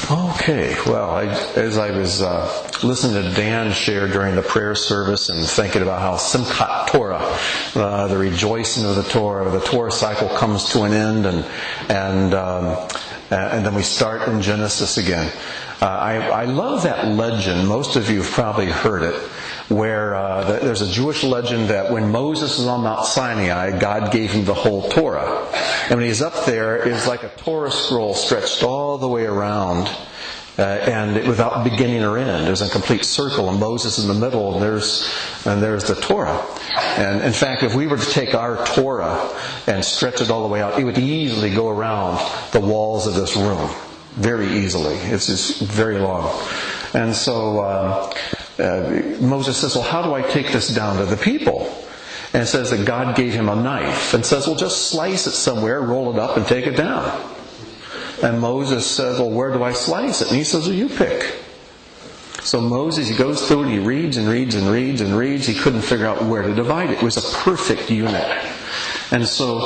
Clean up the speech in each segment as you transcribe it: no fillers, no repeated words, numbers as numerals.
Okay, well, as I was listening to Dan share during the prayer service and thinking about how Simchat Torah, the rejoicing of the Torah cycle comes to an end, and then we start in Genesis again. I love that legend. Most of you have probably heard it, where there's a Jewish legend that when Moses is on Mount Sinai, God gave him the whole Torah. And when he's up there, it's like a Torah scroll stretched all the way around, and without beginning or end. There's a complete circle, and Moses in the middle, and there's the Torah. And in fact, if we were to take our Torah and stretch it all the way out, it would easily go around the walls of this room. Very easily. It's just very long. And so Moses says, well, how do I take this down to the people? And it says that God gave him a knife and says, well, just slice it somewhere, roll it up, and take it down. And Moses says, well, where do I slice it? And he says, well, you pick. So Moses, he goes through it, he reads and reads and reads and reads. He couldn't figure out where to divide it. It was a perfect unit. And so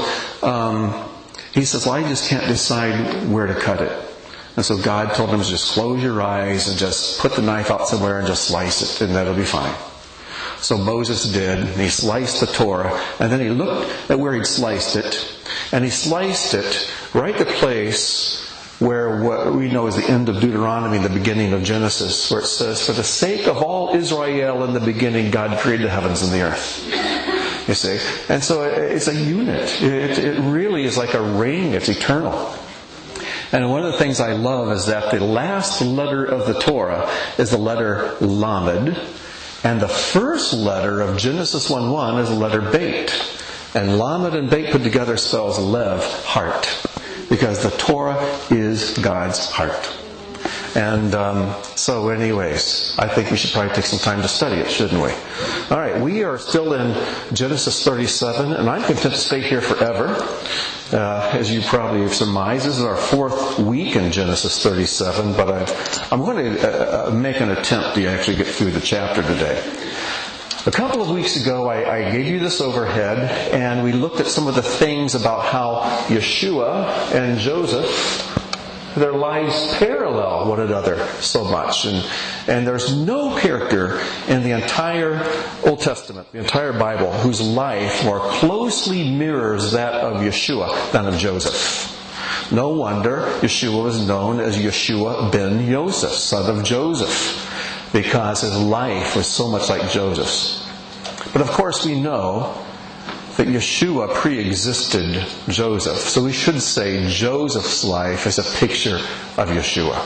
he says, well, I just can't decide where to cut it. And so God told him to just close your eyes and just put the knife out somewhere and just slice it, and that'll be fine. So Moses did, and he sliced the Torah, and then he looked at where he'd sliced it, and he sliced it right the place where what we know is the end of Deuteronomy, the beginning of Genesis, where it says, for the sake of all Israel in the beginning, God created the heavens and the earth. You see? And so it's a unit. It really is like a ring. It's eternal. And one of the things I love is that the last letter of the Torah is the letter Lamed, and the first letter of Genesis 1:1 is the letter Beit. And Lamed and Beit put together spells Lev, heart, because the Torah is God's heart. And so anyways, I think we should probably take some time to study it, shouldn't we? All right, we are still in Genesis 37, and I'm content to stay here forever. As you probably have surmised, this is our fourth week in Genesis 37, but I'm going to make an attempt to actually get through the chapter today. A couple of weeks ago, I gave you this overhead, and we looked at some of the things about how Yeshua and Joseph, their lives parallel one another so much. And there's no character in the entire Old Testament, the entire Bible, whose life more closely mirrors that of Yeshua than of Joseph. No wonder Yeshua was known as Yeshua ben Yosef, son of Joseph, because his life was so much like Joseph's. But of course we know that Yeshua pre-existed Joseph. So we should say Joseph's life is a picture of Yeshua.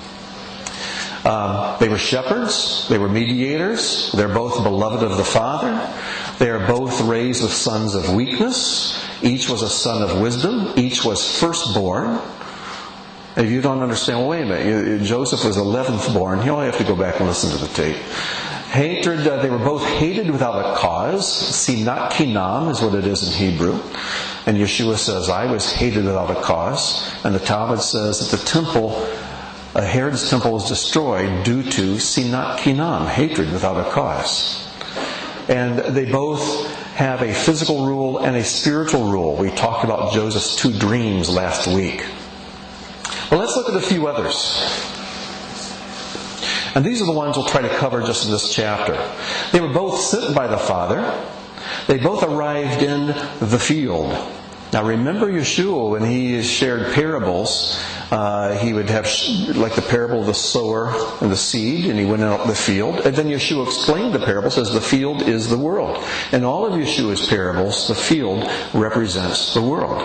They were shepherds. They were mediators. They're both beloved of the Father. They are both raised with sons of weakness. Each was a son of wisdom. Each was firstborn. If you don't understand, well, wait a minute. Joseph was 11th born. You only have to go back and listen to the tape. Hatred, they were both hated without a cause. Sinat Kinam is what it is in Hebrew. And Yeshua says, I was hated without a cause. And the Talmud says that the temple, Herod's temple, was destroyed due to Sinat Kinam, hatred without a cause. And they both have a physical rule and a spiritual rule. We talked about Joseph's 2 dreams last week. Well, let's look at a few others. And these are the ones we'll try to cover just in this chapter. They were both sent by the Father. They both arrived in the field. Now remember Yeshua, when he shared parables, he would have like the parable of the sower and the seed, and he went out in the field. And then Yeshua explained the parable, says the field is the world. In all of Yeshua's parables, the field represents the world.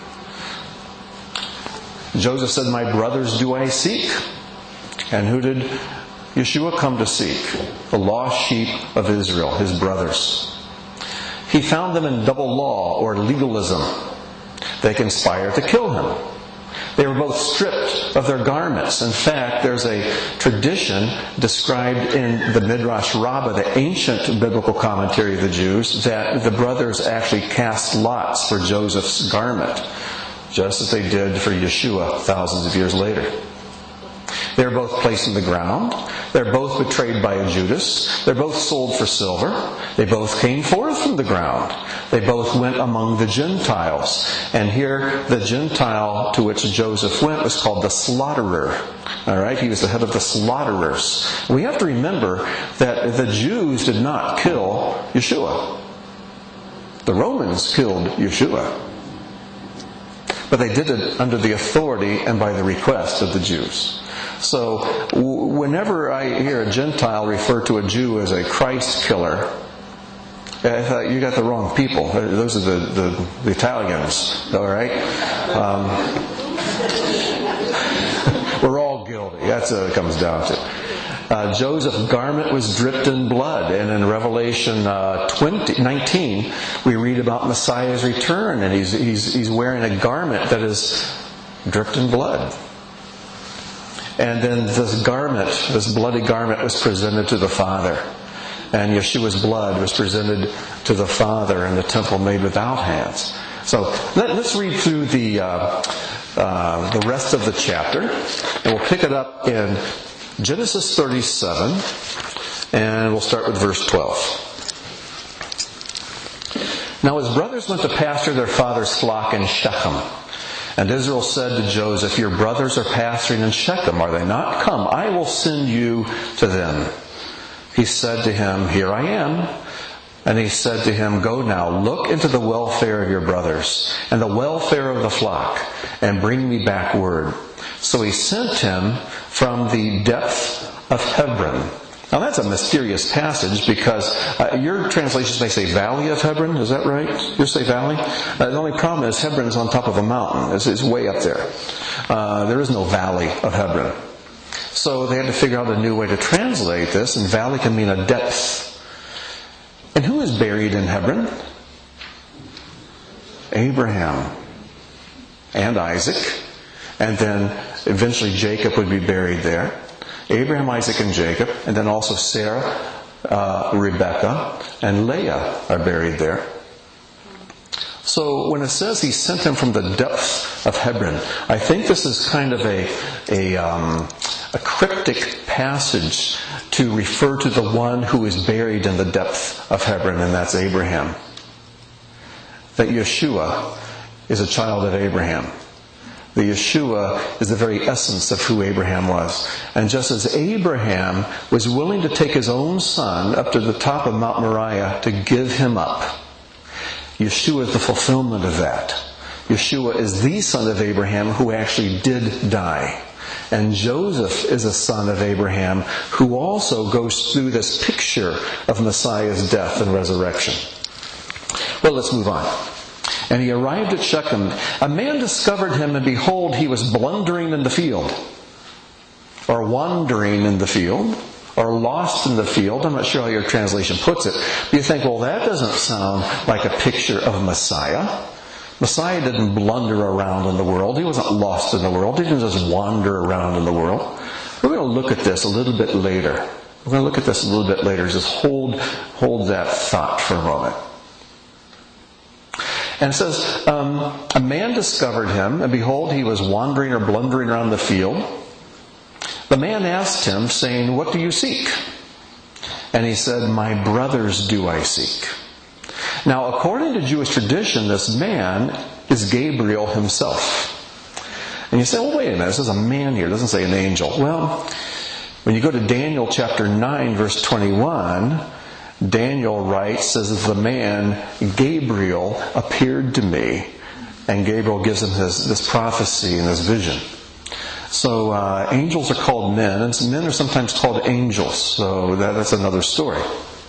Joseph said, my brothers do I seek. And who did Yeshua come to seek? The lost sheep of Israel, his brothers. He found them in double law or legalism. They conspired to kill him. They were both stripped of their garments. In fact, there's a tradition described in the Midrash Rabbah, the ancient biblical commentary of the Jews, that the brothers actually cast lots for Joseph's garment, just as they did for Yeshua thousands of years later. They're both placed in the ground. They're both betrayed by a Judas. They're both sold for silver. They both came forth from the ground. They both went among the Gentiles. And here, the Gentile to which Joseph went was called the slaughterer. All right, he was the head of the slaughterers. We have to remember that the Jews did not kill Yeshua. The Romans killed Yeshua. But they did it under the authority and by the request of the Jews. So whenever I hear a Gentile refer to a Jew as a Christ killer, I thought, you got the wrong people. Those are the Italians, all right? We're all guilty. That's what it comes down to. Joseph's garment was dripped in blood. And in Revelation 19, we read about Messiah's return. And he's wearing a garment that is dripped in blood. And then this bloody garment was presented to the Father. And Yeshua's blood was presented to the Father in the temple made without hands. So let's read through the rest of the chapter. And we'll pick it up in Genesis 37. And we'll start with verse 12. Now his brothers went to pasture their father's flock in Shechem. And Israel said to Joseph, your brothers are pasturing in Shechem, are they not? Come, I will send you to them. He said to him, here I am. And he said to him, go now, look into the welfare of your brothers, and the welfare of the flock, and bring me back word. So he sent him from the depth of Hebron. Now that's a mysterious passage because your translations may say Valley of Hebron. Is that right? You say Valley? The only problem is Hebron's on top of a mountain. It's way up there. There is no Valley of Hebron. So they had to figure out a new way to translate this, and valley can mean a depth. And who is buried in Hebron? Abraham and Isaac. And then eventually Jacob would be buried there. Abraham, Isaac, and Jacob. And then also Sarah, Rebekah, and Leah are buried there. So when it says he sent him from the depths of Hebron, I think this is kind of a cryptic passage to refer to the one who is buried in the depth of Hebron, and that's Abraham. That Yeshua is a child of Abraham. The Yeshua is the very essence of who Abraham was. And just as Abraham was willing to take his own son up to the top of Mount Moriah to give him up, Yeshua is the fulfillment of that. Yeshua is the son of Abraham who actually did die. And Joseph is a son of Abraham who also goes through this picture of Messiah's death and resurrection. Well, let's move on. And he arrived at Shechem. A man discovered him, and behold, he was blundering in the field. Or wandering in the field. Or lost in the field. I'm not sure how your translation puts it. But you think, well, that doesn't sound like a picture of Messiah. Messiah didn't blunder around in the world. He wasn't lost in the world. He didn't just wander around in the world. We're going to look at this a little bit later. We're going to look at this a little bit later. Just hold that thought for a moment. And it says, a man discovered him, and behold, he was wandering or blundering around the field. The man asked him, saying, what do you seek? And he said, my brothers do I seek. Now, according to Jewish tradition, this man is Gabriel himself. And you say, well, wait a minute, it says a man here, it doesn't say an angel. Well, when you go to Daniel chapter 9, verse 21, Daniel writes, says the man Gabriel appeared to me. And Gabriel gives him this prophecy and this vision. So angels are called men, and men are sometimes called angels. So that's another story.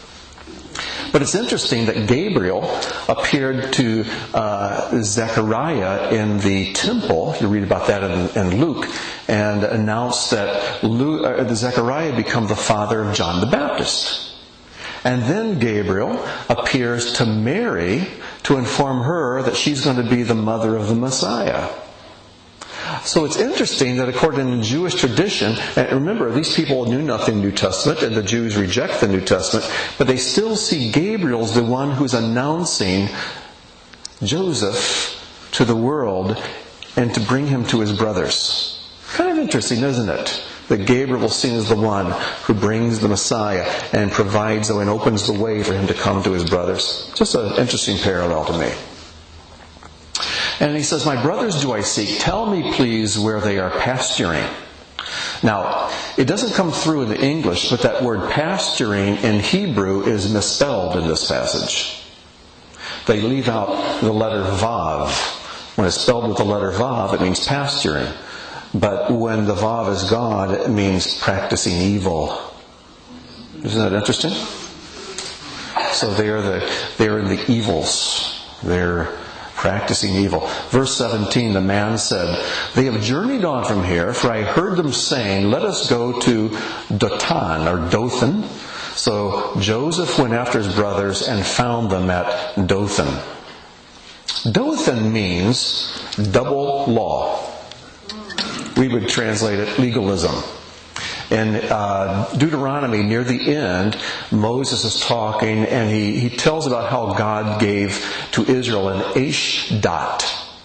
But it's interesting that Gabriel appeared to Zechariah in the temple. You read about that in Luke, and announced that Zechariah become the father of John the Baptist. And then Gabriel appears to Mary to inform her that she's going to be the mother of the Messiah. So it's interesting that according to Jewish tradition, and remember, these people knew nothing New Testament, and the Jews reject the New Testament, but they still see Gabriel as the one who's announcing Joseph to the world and to bring him to his brothers. Kind of interesting, isn't it? that Gabriel was seen as the one who brings the Messiah and provides and opens the way for him to come to his brothers. Just an interesting parallel to me. And he says, "My brothers do I seek. Tell me, please, where they are pasturing." Now, it doesn't come through in the English, but that word pasturing in Hebrew is misspelled in this passage. They leave out the letter Vav. When it's spelled with the letter Vav, it means pasturing. But when the Vav is God, it means practicing evil. Isn't that interesting? So they're in the evils. They're practicing evil. Verse 17, the man said, "They have journeyed on from here, for I heard them saying, 'Let us go to Dothan,'" or Dothan. So Joseph went after his brothers and found them at Dothan. Dothan means double law. We would translate it legalism. In Deuteronomy, near the end, Moses is talking and he tells about how God gave to Israel an Aish dot.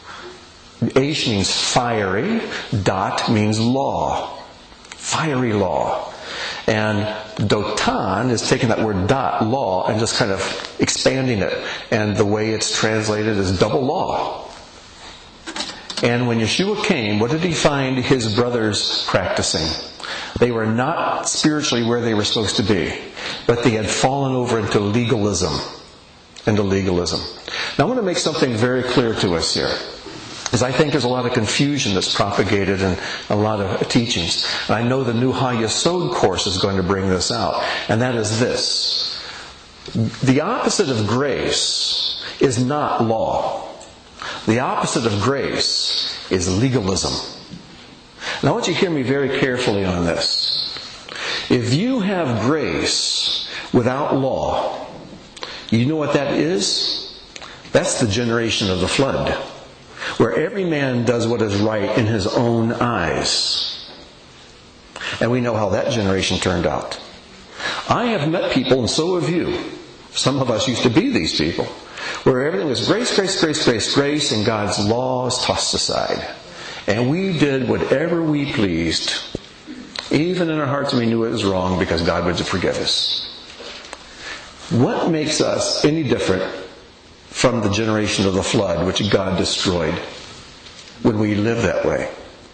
Aish means fiery, dot means law. Fiery law. And Dotan is taking that word dot, law, and just kind of expanding it. And the way it's translated is double law. And when Yeshua came, what did he find his brothers practicing? They were not spiritually where they were supposed to be, but they had fallen over into legalism. Now I want to make something very clear to us here, because I think there's a lot of confusion that's propagated in a lot of teachings. And I know the new HaYesod course is going to bring this out, and that is this. The opposite of grace is not law. The opposite of grace is legalism. Now I want you to hear me very carefully on this. If you have grace without law, you know what that is? That's the generation of the flood, where every man does what is right in his own eyes. And we know how that generation turned out. I have met people, and so have you. Some of us used to be these people, where everything was grace, grace, grace, grace, grace, and God's law is tossed aside. And we did whatever we pleased. Even in our hearts we knew it was wrong, because God would forgive us. What makes us any different from the generation of the flood, which God destroyed, when we live that way?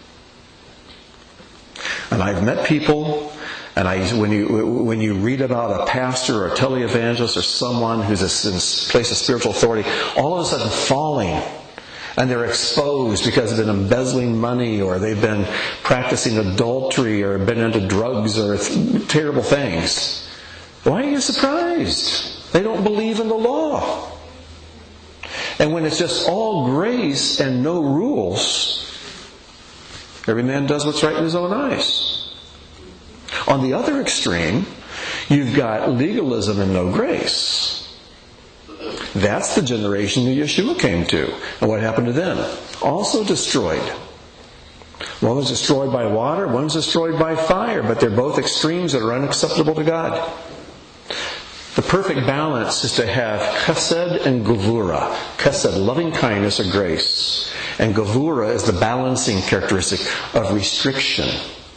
And I've met people, and when you read about a pastor or a televangelist or someone who's in a place of spiritual authority, all of a sudden falling, and they're exposed because they've been embezzling money, or they've been practicing adultery, or been into drugs, or terrible things. Why are you surprised? They don't believe in the law. And when it's just all grace and no rules, every man does what's right in his own eyes. On the other extreme, you've got legalism and no grace. That's the generation that Yeshua came to. And what happened to them? Also destroyed. One was destroyed by water, one was destroyed by fire, but they're both extremes that are unacceptable to God. The perfect balance is to have chesed and gevura. Chesed, loving kindness or grace. And gevura is the balancing characteristic of restriction.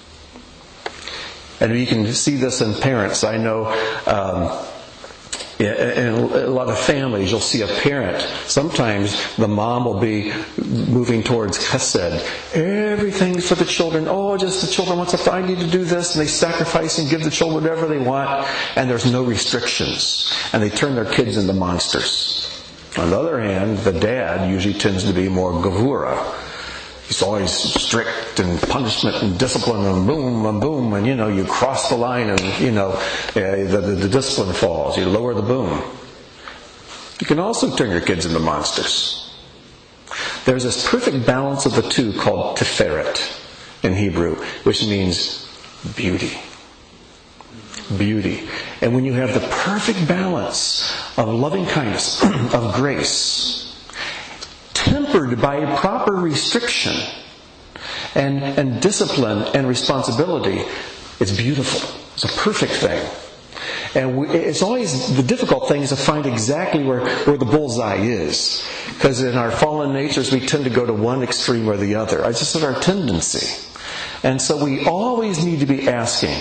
And you can see this in parents. I know in a lot of families, you'll see a parent. Sometimes the mom will be moving towards chesed. Everything for the children. Oh, just the children want something. I need to do this. And they sacrifice and give the children whatever they want. And there's no restrictions. And they turn their kids into monsters. On the other hand, the dad usually tends to be more gevura. He's always strict and punishment and discipline and boom, and you cross the line and the discipline falls. You lower the boom. You can also turn your kids into monsters. There's this perfect balance of the two called tiferet in Hebrew, which means beauty. Beauty. And when you have the perfect balance of loving kindness, of grace, tempered by proper restriction and discipline and responsibility, it's beautiful. It's a perfect thing. And it's always the difficult thing is to find exactly where the bullseye is. Because in our fallen natures we tend to go to one extreme or the other. It's just our tendency. And so we always need to be asking,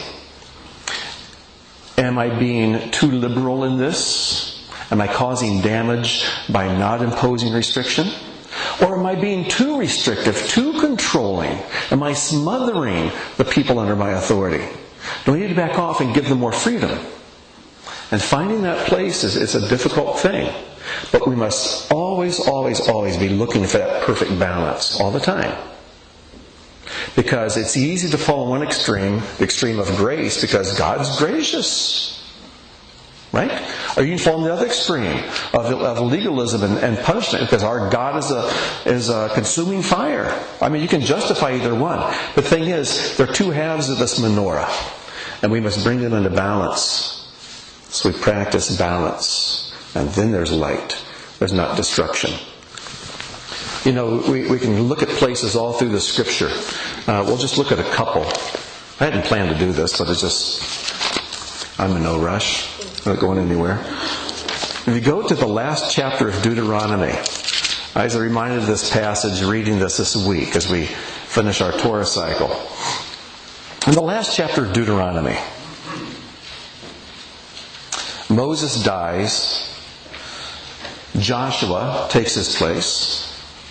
am I being too liberal in this? Am I causing damage by not imposing restriction? Or am I being too restrictive, too controlling? Am I smothering the people under my authority? Do I need to back off and give them more freedom? And finding that place is a difficult thing. But we must always be looking for that perfect balance all the time. Because it's easy to fall in one extreme, the extreme of grace, because God's gracious. Right? Or you can fall in the other extreme of legalism and punishment, because our God is a consuming fire. I mean, you can justify either one. The thing is, there are two halves of this menorah, and we must bring them into balance. So we practice balance, and then there's light. There's not destruction. You know, we can look at places all through the Scripture. We'll just look at a couple. I hadn't planned to do this, but I'm in no rush. I'm not going anywhere. If you go to the last chapter of Deuteronomy, I was reminded of this passage reading this week as we finish our Torah cycle. In the last chapter of Deuteronomy, Moses dies. Joshua takes his place.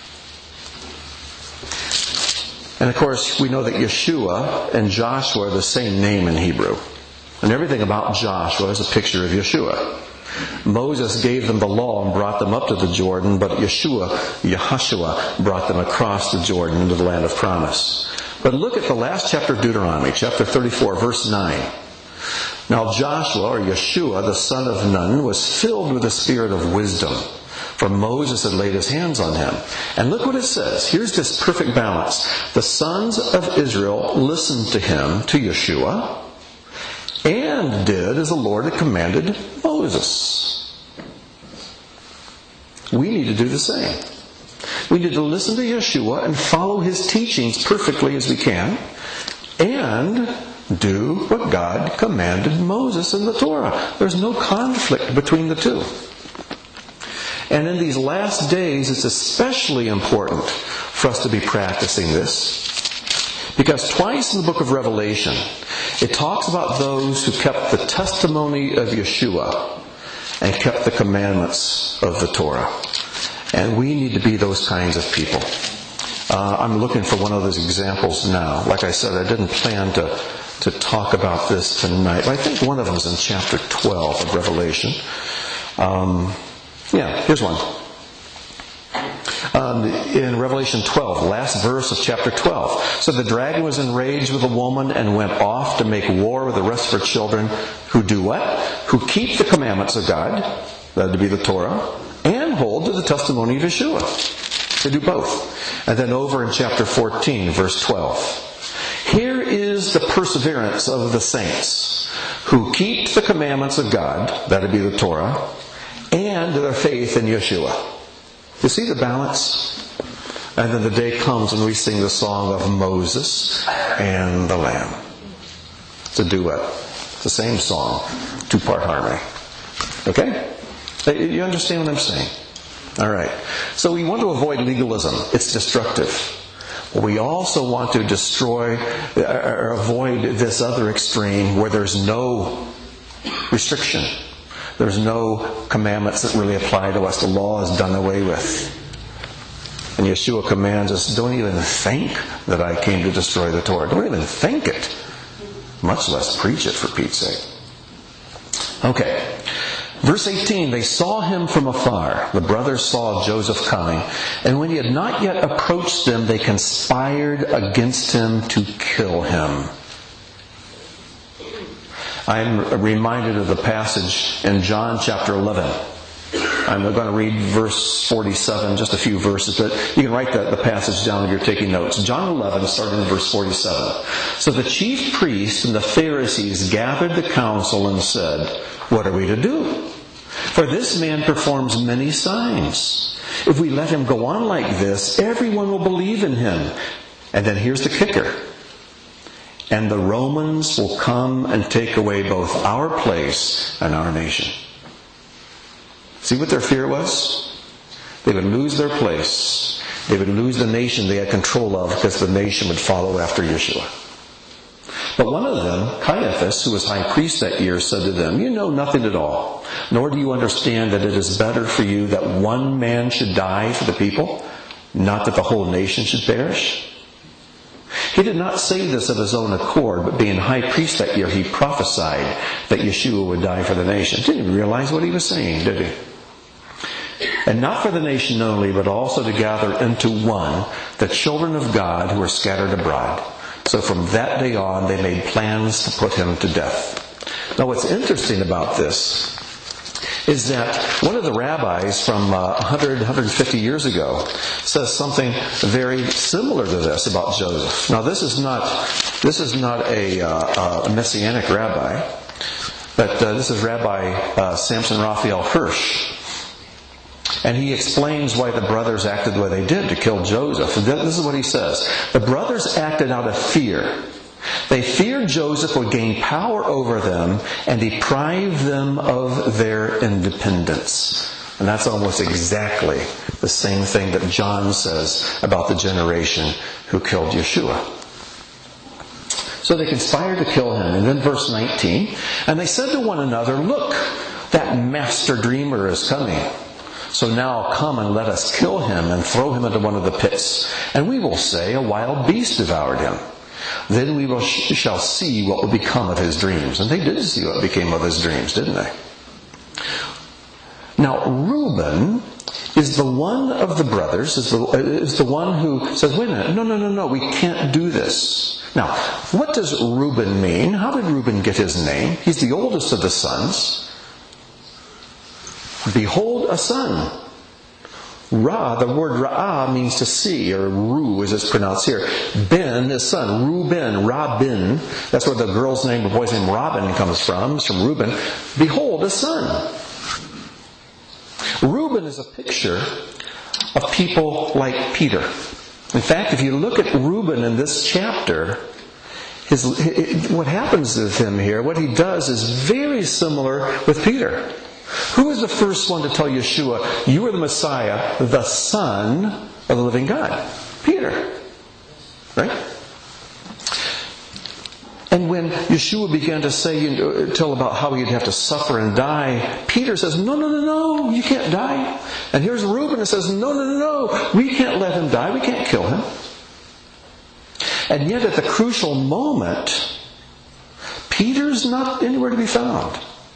And of course, we know that Yeshua and Joshua are the same name in Hebrew. And everything about Joshua is a picture of Yeshua. Moses gave them the law and brought them up to the Jordan, but Yahshua brought them across the Jordan into the land of promise. But look at the last chapter of Deuteronomy, chapter 34, verse 9. Now Joshua, or Yeshua, the son of Nun, was filled with the spirit of wisdom, for Moses had laid his hands on him. And look what it says. Here's this perfect balance. The sons of Israel listened to him, to Yeshua, and did as the Lord had commanded Moses. We need to do the same. We need to listen to Yeshua and follow his teachings perfectly as we can, and do what God commanded Moses in the Torah. There's no conflict between the two. And in these last days, it's especially important for us to be practicing this. Because twice in the book of Revelation, it talks about those who kept the testimony of Yeshua and kept the commandments of the Torah. And we need to be those kinds of people. I'm looking for one of those examples now. Like I said, I didn't plan to talk about this tonight. I think one of them is in chapter 12 of Revelation. Here's one. In Revelation 12, last verse of chapter 12. So the dragon was enraged with the woman and went off to make war with the rest of her children who do what? Who keep the commandments of God, that would be the Torah, and hold to the testimony of Yeshua. They do both. And then over in chapter 14, verse 12. Here is the perseverance of the saints who keep the commandments of God, that would be the Torah, and their faith in Yeshua. You see the balance? And then the day comes when we sing the song of Moses and the Lamb. It's a duet. It's the same song, two-part harmony. Okay? You understand what I'm saying? All right. So we want to avoid legalism. It's destructive. But we also want to destroy or avoid this other extreme where there's no restriction. There's no commandments that really apply to us. The law is done away with. And Yeshua commands us, don't even think that I came to destroy the Torah. Don't even think it. Much less preach it, for Pete's sake. Okay. Verse 18, they saw him from afar. The brothers saw Joseph coming. And when he had not yet approached them, they conspired against him to kill him. I'm reminded of the passage in John chapter 11. I'm going to read verse 47, just a few verses, but you can write the passage down if you're taking notes. John 11, starting in verse 47. So the chief priests and the Pharisees gathered the council and said, what are we to do? For this man performs many signs. If we let him go on like this, everyone will believe in him. And then here's the kicker. And the Romans will come and take away both our place and our nation. See what their fear was? They would lose their place. They would lose the nation they had control of because the nation would follow after Yeshua. But one of them, Caiaphas, who was high priest that year, said to them, "You know nothing at all, nor do you understand that it is better for you that one man should die for the people, not that the whole nation should perish?" He did not say this of his own accord, but being high priest that year, he prophesied that Yeshua would die for the nation. Didn't even realize what he was saying, did he? And not for the nation only, but also to gather into one the children of God who were scattered abroad. So from that day on, they made plans to put him to death. Now what's interesting about this is that one of the rabbis from 150 years ago says something very similar to this about Joseph. Now this is not a messianic rabbi, but this is Rabbi Samson Raphael Hirsch. And he explains why the brothers acted the way they did to kill Joseph. This is what he says. The brothers acted out of fear. They feared Joseph would gain power over them and deprive them of their independence. And that's almost exactly the same thing that John says about the generation who killed Yeshua. So they conspired to kill him. And then verse 19, "And they said to one another, 'Look, that master dreamer is coming. So now come and let us kill him and throw him into one of the pits. And we will say, a wild beast devoured him. Then we shall see what will become of his dreams.'" And they did see what became of his dreams, didn't they? Now, Reuben is the one of the brothers, is the one who says, "Wait a minute, no, we can't do this." Now, what does Reuben mean? How did Reuben get his name? He's the oldest of the sons. Behold a son. Ra, the word Ra'ah means to see, or Ru as it's pronounced here. Ben is son. Reuben, Rabin. That's where the girl's name, the boy's name Robin comes from. It's from Reuben. Behold a son. Reuben is a picture of people like Peter. In fact, if you look at Reuben in this chapter, what happens with him here, what he does is very similar with Peter. Who was the first one to tell Yeshua, "You are the Messiah, the Son of the living God"? Peter. Right? And when Yeshua began to tell about how he'd have to suffer and die, Peter says, No, you can't die. And here's Reuben that says, No, we can't let him die, we can't kill him. And yet at the crucial moment, Peter's not anywhere to be found.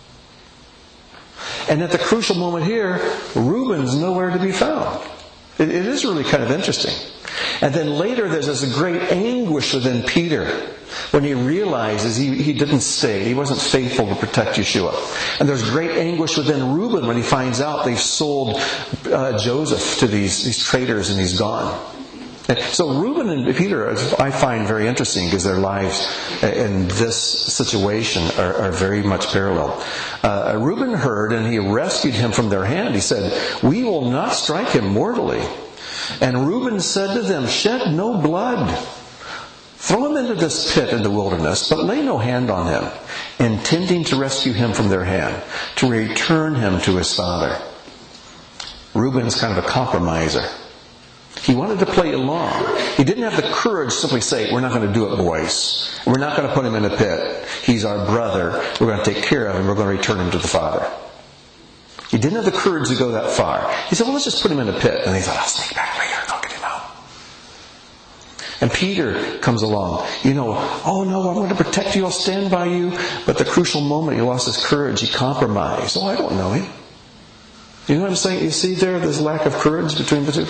And at the crucial moment here, Reuben's nowhere to be found. It is really kind of interesting. And then later there's this great anguish within Peter when he realizes he didn't stay. He wasn't faithful to protect Yeshua. And there's great anguish within Reuben when he finds out they've sold Joseph to these traders and he's gone. And so Reuben and Peter, I find very interesting because their lives in this situation are very much parallel. Reuben heard and he rescued him from their hand. He said, "We will not strike him mortally." And Reuben said to them, "Shed no blood. Throw him into this pit in the wilderness, but lay no hand on him," intending to rescue him from their hand, to return him to his father. Reuben's kind of a compromiser. He wanted to play along. He didn't have the courage to simply say, "We're not going to do it, boys. We're not going to put him in a pit. He's our brother. We're going to take care of him. We're going to return him to the father." He didn't have the courage to go that far. He said, "Well, let's just put him in a pit." And he thought, "I'll sneak back later and I'll get him out." And Peter comes along. "Oh no, I'm going to protect you. I'll stand by you." But the crucial moment, he lost his courage. He compromised. "Oh, I don't know him." You know what I'm saying? You see there, this lack of courage between the two?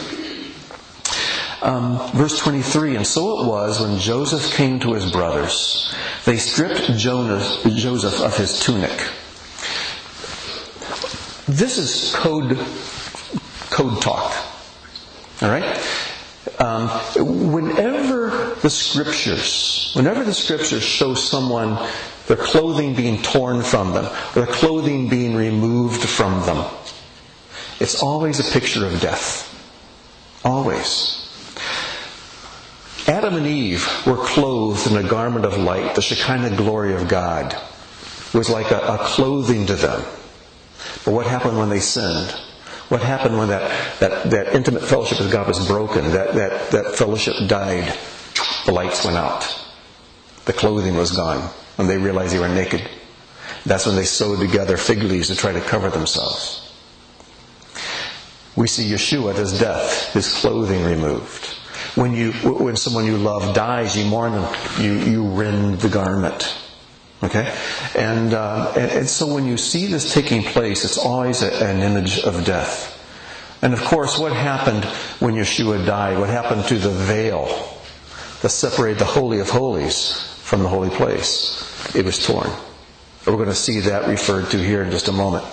Verse 23, "And so it was when Joseph came to his brothers, they stripped Joseph of his tunic." This is code talk. All right? Whenever the scriptures show someone, their clothing being torn from them, or their clothing being removed from them, it's always a picture of death. Always. Adam and Eve were clothed in a garment of light. The Shekinah glory of God was like a clothing to them. But what happened when they sinned? What happened when that intimate fellowship with God was broken? That fellowship died. The lights went out. The clothing was gone when they realized they were naked. That's when they sewed together fig leaves to try to cover themselves. We see Yeshua at his death, his clothing removed. When someone you love dies, you mourn them, you rend the garment. Okay? And so when you see this taking place, it's always an image of death. And of course, what happened when Yeshua died? What happened to the veil that separated the Holy of Holies from the holy place? It was torn. We're going to see that referred to here in just a moment.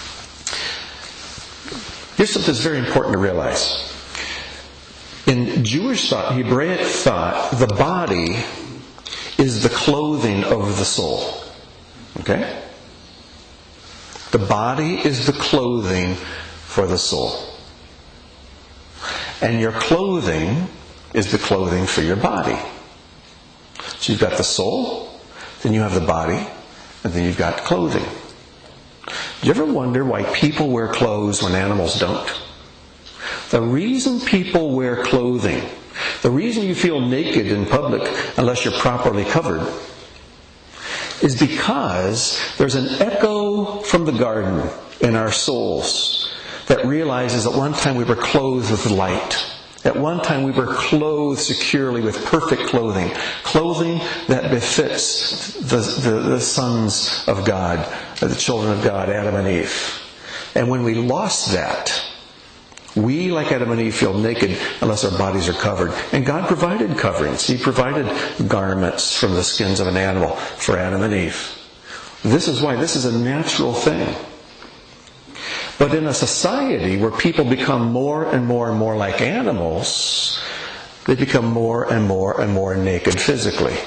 Here's something that's very important to realize. In Jewish thought, Hebraic thought, the body is the clothing of the soul. Okay? The body is the clothing for the soul. And your clothing is the clothing for your body. So you've got the soul, then you have the body, and then you've got clothing. Do you ever wonder why people wear clothes when animals don't? The reason people wear clothing, the reason you feel naked in public unless you're properly covered, is because there's an echo from the garden in our souls that realizes at one time we were clothed with light. At one time we were clothed securely with perfect clothing. Clothing that befits the sons of God, the children of God, Adam and Eve. And when we lost that, we, like Adam and Eve, feel naked unless our bodies are covered. And God provided coverings. He provided garments from the skins of an animal for Adam and Eve. This is why this is a natural thing. But in a society where people become more and more and more like animals, they become more and more and more naked physically.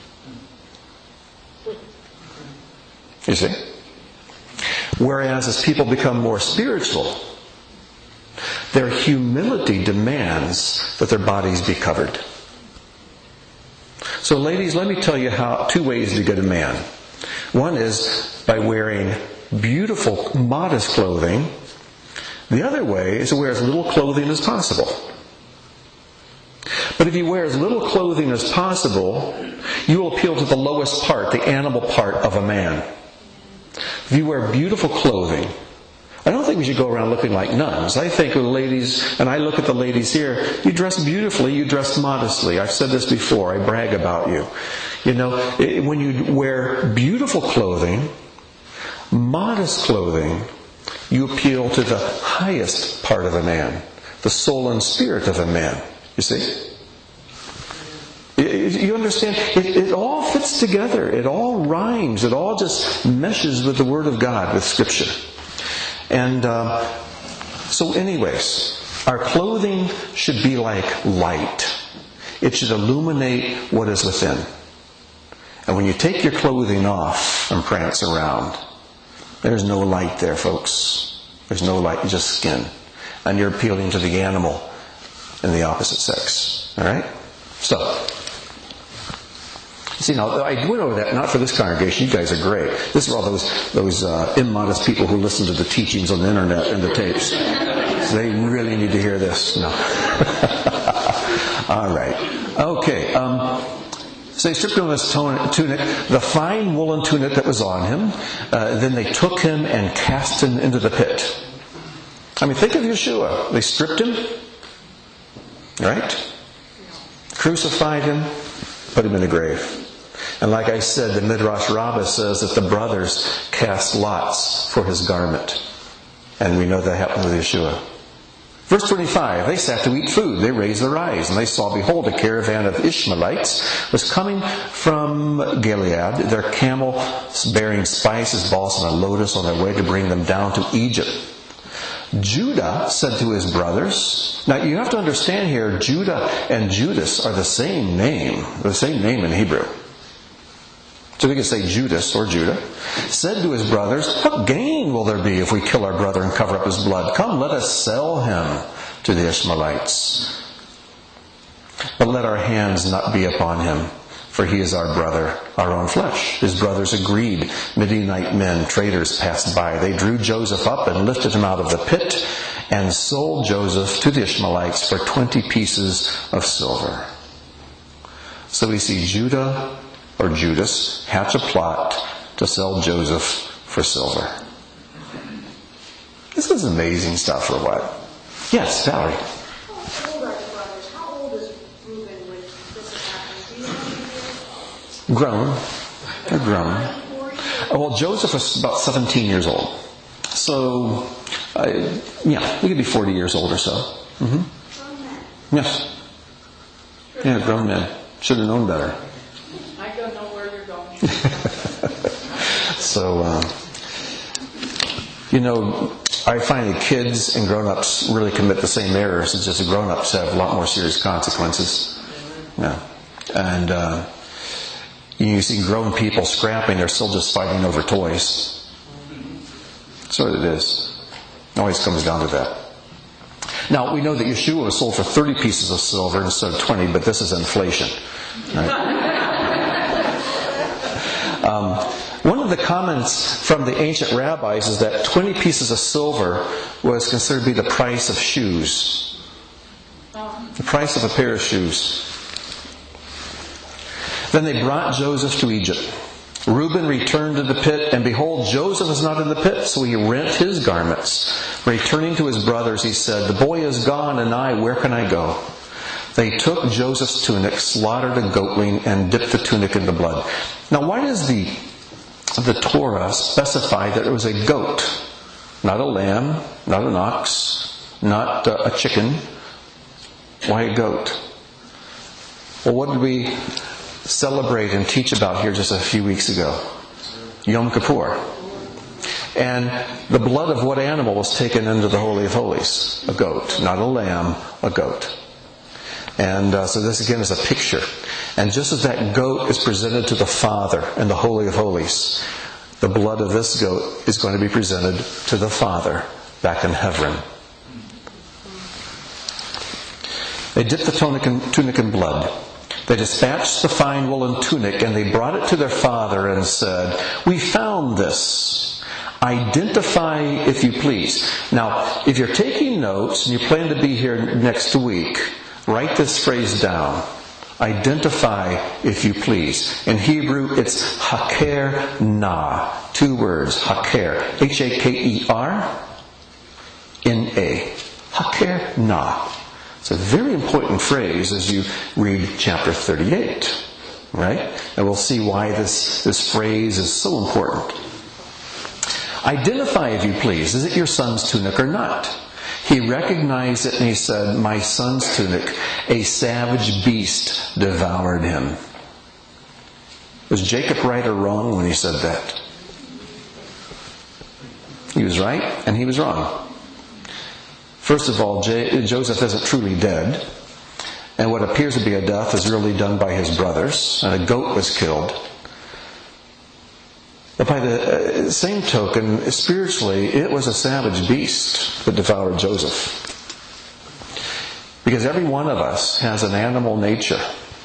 You see? Whereas as people become more spiritual, their humility demands that their bodies be covered. So ladies, let me tell you two ways to get a man. One is by wearing beautiful, modest clothing. The other way is to wear as little clothing as possible. But if you wear as little clothing as possible, you will appeal to the lowest part, the animal part of a man. If you wear beautiful clothing, I don't think we should go around looking like nuns. I think the ladies, and I look at the ladies here, you dress beautifully, you dress modestly. I've said this before, I brag about you. You know, when you wear beautiful clothing, modest clothing, you appeal to the highest part of a man, the soul and spirit of a man. You see? You understand? It all fits together. It all rhymes. It all just meshes with the Word of God, with Scripture. And so anyways, our clothing should be like light. It should illuminate what is within. And when you take your clothing off and prance around, there's no light there, folks. There's no light, just skin. And you're appealing to the animal in the opposite sex. Alright? So, see, now, I went over that, not for this congregation. You guys are great. This is all those immodest people who listen to the teachings on the internet and the tapes. So they really need to hear this. No. All right. Okay. So they stripped him of his tunic, the fine woolen tunic that was on him. Then they took him and cast him into the pit. I mean, think of Yeshua. They stripped him. Right? Crucified him. Put him in the grave. And like I said, the Midrash Rabbah says that the brothers cast lots for his garment. And we know that happened with Yeshua. Verse 25, they sat to eat food. They raised their eyes, and they saw, behold, a caravan of Ishmaelites was coming from Gilead, their camels bearing spices, balsam, and lotus on their way to bring them down to Egypt. Judah said to his brothers, now you have to understand here, Judah and Judas are the same name in Hebrew. So we can say Judas or Judah, said to his brothers, what gain will there be if we kill our brother and cover up his blood? Come, let us sell him to the Ishmaelites. But let our hands not be upon him, for he is our brother, our own flesh. His brothers agreed. Midianite men, traders, passed by. They drew Joseph up and lifted him out of the pit and sold Joseph to the Ishmaelites for 20 pieces of silver. So we see Judah or Judas hatch a plot to sell Joseph for silver. This is amazing stuff or what? Yes, Valerie. How old are the brothers? How old is Reuben when this is happening? Do you know? Grown. They're grown. Well, Joseph was about 17 years old. So, he could be 40 years old or so. Mm-hmm. Grown men. Yes. Yeah, grown men. Should have known better. I don't know where you're going. So, I find that kids and grown-ups really commit the same errors. It's just the grown-ups have a lot more serious consequences. Yeah. And you see grown people scrapping, they're still just fighting over toys. That's what it is. It always comes down to that. Now, we know that Yeshua was sold for 30 pieces of silver instead of 20, but this is inflation. Right? One of the comments from the ancient rabbis is that 20 pieces of silver was considered to be the price of shoes. The price of a pair of shoes. Then they brought Joseph to Egypt. Reuben returned to the pit, and behold, Joseph is not in the pit, so he rent his garments. Returning to his brothers, he said, "The boy is gone, and where can I go?" They took Joseph's tunic, slaughtered a goatling, and dipped the tunic in the blood. Now, why does the Torah specify that it was a goat? Not a lamb, not an ox, not a chicken. Why a goat? Well, what did we celebrate and teach about here just a few weeks ago? Yom Kippur. And the blood of what animal was taken into the Holy of Holies? A goat. Not a lamb, a goat. And so this again is a picture. And just as that goat is presented to the Father in the Holy of Holies, the blood of this goat is going to be presented to the Father back in Hebron. They dipped the tunic in blood. They dispatched the fine woolen tunic, and they brought it to their father and said, "We found this. Identify, if you please." Now, if you're taking notes and you plan to be here next week, write this phrase down. Identify, if you please. In Hebrew, it's haker na. 2 words, haker. Haker N-A. Haker na. It's a very important phrase as you read chapter 38. Right? And we'll see why this phrase is so important. Identify, if you please. Is it your son's tunic or not? He recognized it and he said, "My son's tunic, a savage beast devoured him." Was Jacob right or wrong when he said that? He was right and he was wrong. First of all, Joseph isn't truly dead. And what appears to be a death is really done by his brothers. And a goat was killed. But by the same token, spiritually, it was a savage beast that devoured Joseph. Because every one of us has an animal nature.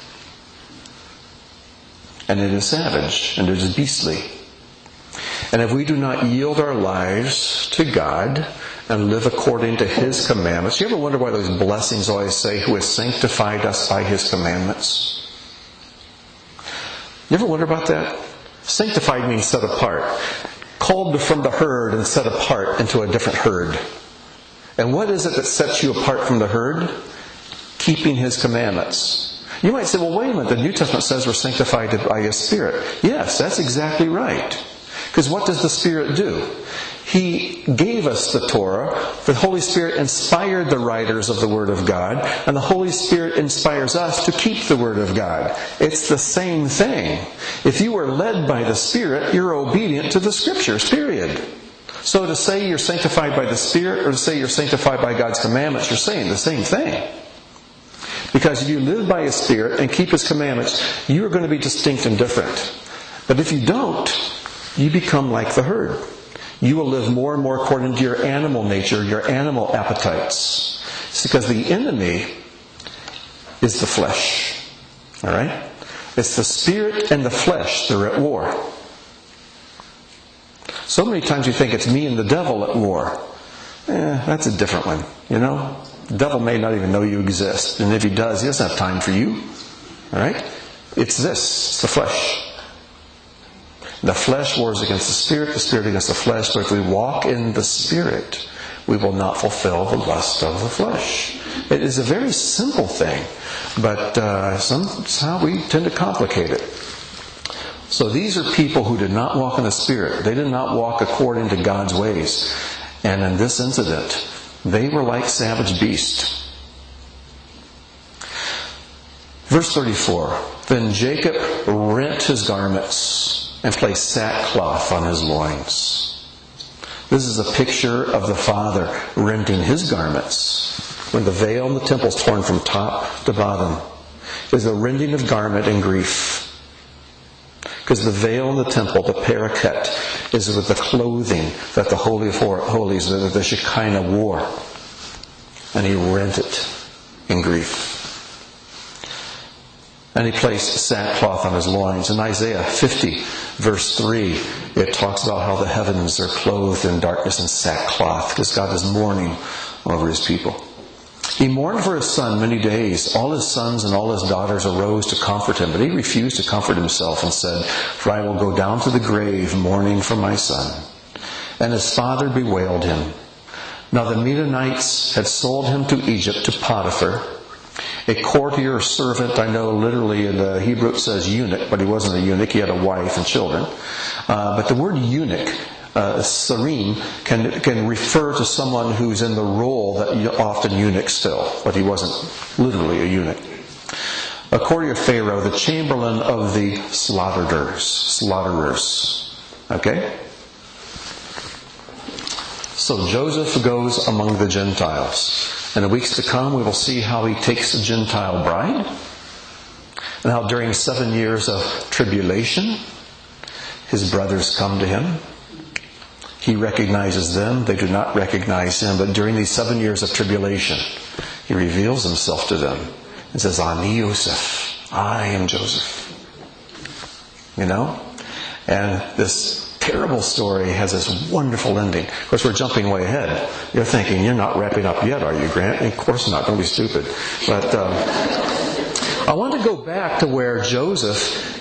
And it is savage, and it is beastly. And if we do not yield our lives to God and live according to His commandments, you ever wonder why those blessings always say, "Who has sanctified us by His commandments"? You ever wonder about that? Sanctified means set apart. Called from the herd and set apart into a different herd. And what is it that sets you apart from the herd? Keeping His commandments. You might say, "Well, wait a minute, the New Testament says we're sanctified by His Spirit." Yes, that's exactly right. Because what does the Spirit do? He gave us the Torah. The Holy Spirit inspired the writers of the Word of God. And the Holy Spirit inspires us to keep the Word of God. It's the same thing. If you are led by the Spirit, you're obedient to the Scriptures, period. So to say you're sanctified by the Spirit or to say you're sanctified by God's commandments, you're saying the same thing. Because if you live by His Spirit and keep His commandments, you are going to be distinct and different. But if you don't, you become like the herd. You will live more and more according to your animal nature, your animal appetites. It's because the enemy is the flesh. Alright? It's the spirit and the flesh that are at war. So many times you think it's me and the devil at war. That's a different one, you know? The devil may not even know you exist. And if he does, he doesn't have time for you. Alright? It's this. It's the flesh. The flesh wars against the Spirit against the flesh. But if we walk in the Spirit, we will not fulfill the lust of the flesh. It is a very simple thing, but somehow we tend to complicate it. So these are people who did not walk in the Spirit. They did not walk according to God's ways. And in this incident, they were like savage beasts. Verse 34, Then Jacob rent his garments and placed sackcloth on his loins. This is a picture of the father rending his garments. When the veil in the temple is torn from top to bottom, is the rending of garment in grief. Because the veil in the temple, the paraket, is with the clothing that the Holy of Holies, the Shekinah wore. And he rent it in grief. And he placed sackcloth on his loins. In Isaiah 50, verse 3, it talks about how the heavens are clothed in darkness and sackcloth, because God is mourning over his people. He mourned for his son many days. All his sons and all his daughters arose to comfort him, but he refused to comfort himself and said, For I will go down to the grave mourning for my son. And his father bewailed him. Now the Midianites had sold him to Egypt, to Potiphar, a courtier servant. I know literally in the Hebrew it says eunuch, but he wasn't a eunuch. He had a wife and children. But the word eunuch, sarim, can refer to someone who's in the role that often eunuchs fill, but he wasn't literally a eunuch. A courtier Pharaoh, the chamberlain of the slaughterers. Okay? So Joseph goes among the Gentiles. In the weeks to come, we will see how he takes a Gentile bride, and how during 7 years of tribulation, his brothers come to him. He recognizes them. They do not recognize him. But during these 7 years of tribulation, he reveals himself to them and says, Ani Yosef. I am Joseph. You know? And this terrible story has this wonderful ending. Of course, we're jumping way ahead. You're thinking, you're not wrapping up yet, are you, Grant? Of course not. Don't be stupid. But I want to go back to where Joseph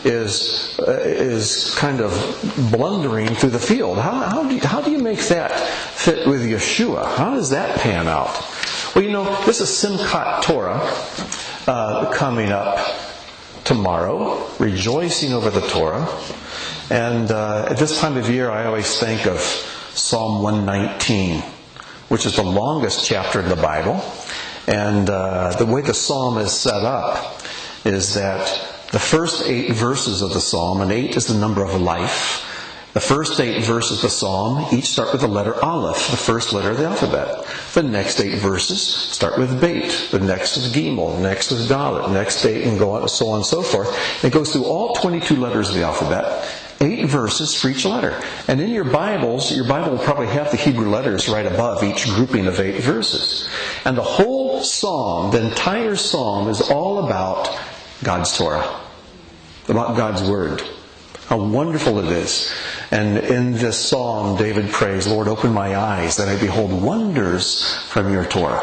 is kind of blundering through the field. How do you make that fit with Yeshua? How does that pan out? Well, you know, this is Simchat Torah coming up tomorrow, rejoicing over the Torah. And at this time of year, I always think of Psalm 119, which is the longest chapter in the Bible. And the way the psalm is set up is that the first 8 verses of the psalm, and 8 is the number of life, the first 8 verses of the psalm each start with the letter Aleph, the first letter of the alphabet. The next 8 verses start with Beit, the next is Gimel, the next is Dalet, next 8, and go on, so on and so forth. It goes through all 22 letters of the alphabet. 8 verses for each letter. And in your Bible will probably have the Hebrew letters right above each grouping of 8 verses. And the whole psalm, the entire psalm, is all about God's Torah, about God's Word. How wonderful it is. And in this psalm, David prays, Lord, open my eyes that I behold wonders from your Torah.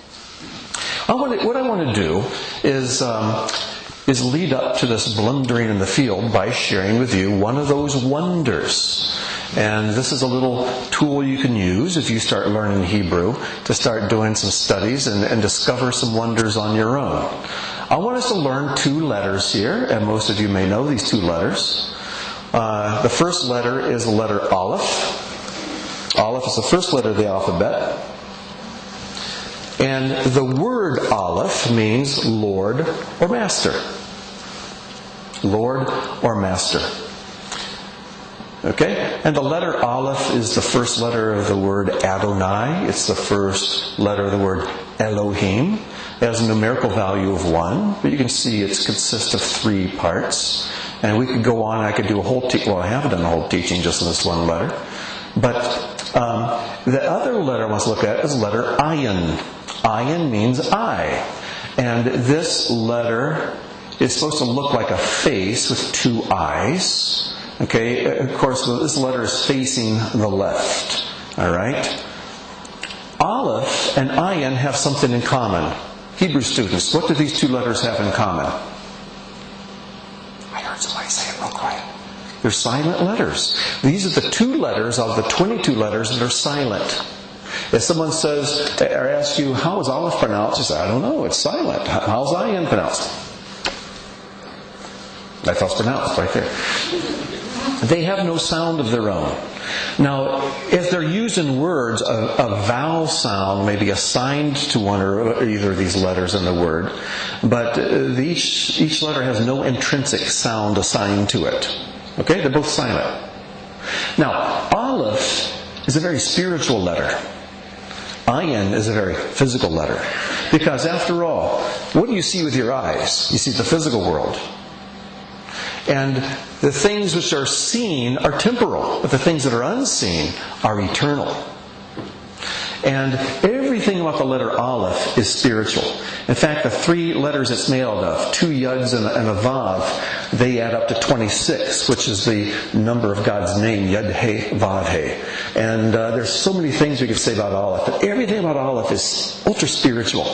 What I want to do is lead up to this blundering in the field by sharing with you one of those wonders. And this is a little tool you can use if you start learning Hebrew to start doing some studies and discover some wonders on your own. I want us to learn 2 letters here, and most of you may know these 2 letters. The first letter is the letter Aleph. Aleph is the first letter of the alphabet. And the word Aleph means Lord or Master. Lord or Master. Okay? And the letter Aleph is the first letter of the word Adonai. It's the first letter of the word Elohim. It has a numerical value of 1, but you can see it consists of 3 parts. And we could go on, I could do a whole teaching. Well, I haven't done a whole teaching just on this one letter. But the other letter I want to look at is the letter Ayin. Ayin means eye. And this letter is supposed to look like a face with 2 eyes. Okay, of course, this letter is facing the left. Alright? Aleph and Ayin have something in common. Hebrew students, what do these 2 letters have in common? I heard somebody say it real quiet. They're silent letters. These are the 2 letters of the 22 letters that are silent. If someone says, or asks you, how is Aleph pronounced? You say, I don't know, it's silent. How's Ayin pronounced? That's how it's pronounced, right there. They have no sound of their own. Now, if they're using words, a vowel sound may be assigned to one or either of these letters in the word, but each letter has no intrinsic sound assigned to it. Okay? They're both silent. Now, Aleph is a very spiritual letter. Ayin is a very physical letter. Because after all, what do you see with your eyes? You see the physical world. And the things which are seen are temporal, but the things that are unseen are eternal. And everything about the letter Aleph is spiritual. In fact, the 3 letters it's made out of, 2 yuds and a vav, they add up to 26, which is the number of God's name, Yud He Vav He. And there's so many things we could say about Aleph, but everything about Aleph is ultra spiritual.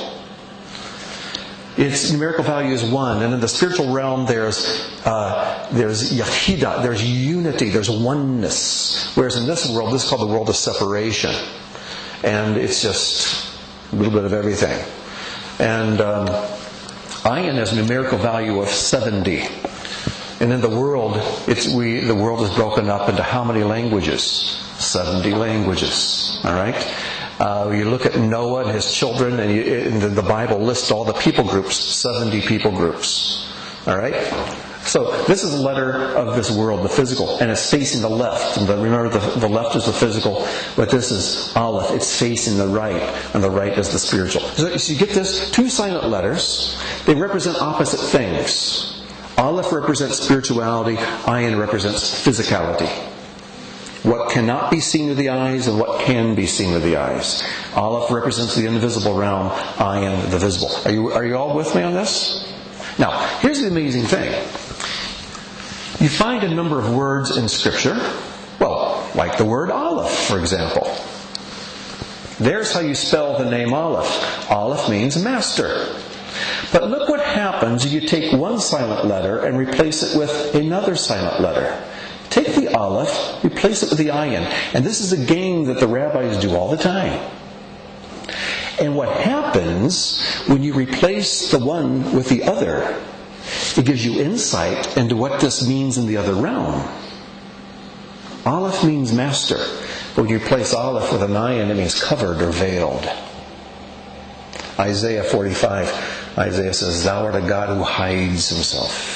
Its numerical value is 1, and in the spiritual realm there's yachida, there's unity, there's oneness. Whereas in this world, this is called the world of separation. And it's just a little bit of everything. And Ayin has a numerical value of 70. And in the world, the world is broken up into how many languages? 70 languages. All right? You look at Noah and his children, and the Bible lists all the people groups, 70 people groups. All right? So this is a letter of this world, the physical, and it's facing the left. And remember, the left is the physical, but this is Aleph. It's facing the right, and the right is the spiritual. So you get this, 2 silent letters. They represent opposite things. Aleph represents spirituality. Ayin represents physicality. What cannot be seen with the eyes and what can be seen with the eyes. Aleph represents the invisible realm. Ayin, the visible. Are you all with me on this? Now, here's the amazing thing. You find a number of words in Scripture, well, like the word Aleph, for example. There's how you spell the name Aleph. Aleph means master. But look what happens if you take one silent letter and replace it with another silent letter. Take the Aleph, replace it with the Ayin. And this is a game that the rabbis do all the time. And what happens when you replace the one with the other, it gives you insight into what this means in the other realm. Aleph means master. But when you replace Aleph with an Ayin, it means covered or veiled. Isaiah 45, Isaiah says, Thou art a God who hides himself.